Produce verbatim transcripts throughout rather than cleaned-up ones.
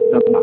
Já tá.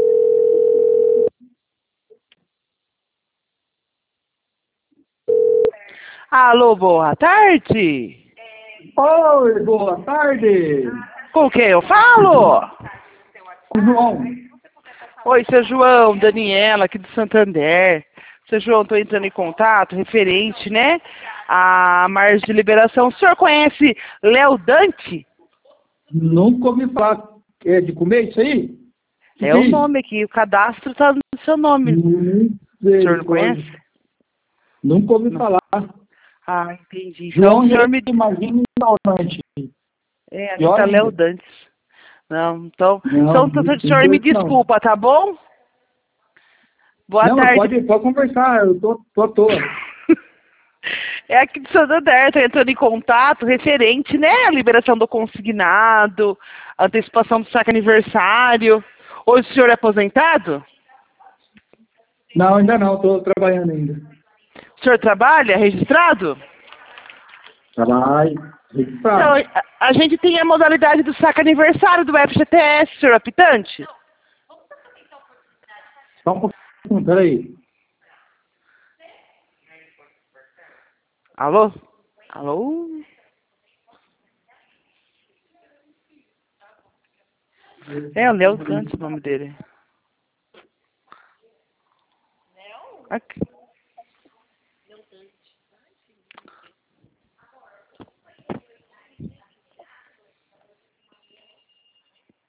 Alô, boa tarde. Oi, boa tarde. Com quem eu falo? João. Oi, seu João, Daniela, aqui do Santander. Seu João, estou entrando em contato, referente, né, à margem de liberação. O senhor conhece Léo Dante? Nunca ouvi falar é, de comer isso aí? Que É que o é isso? nome aqui, o cadastro está no seu nome. Não O senhor não pode. conhece? Nunca ouvi Não. falar. Ah, entendi. Então João, o senhor me... imagina um restaurante. É, aqui Pior está Léo ainda. Dante. Não, então, Não, então, não o não senhor me conheço não. desculpa, tá bom? Boa Não, tarde. pode, pode conversar, eu tô, tô à toa. É aqui do Santander, está entrando em contato referente, né, à liberação do consignado, antecipação do saque aniversário. Hoje o senhor é aposentado? Não, ainda não, tô trabalhando ainda. O senhor trabalha registrado? Trabalho, Então, registrado. a, a gente tem a modalidade do saque aniversário do F G T S, senhor apitante. Só um pouquinho, peraí. Alô? Alô? É, o Léo Santos o nome dele. Aqui.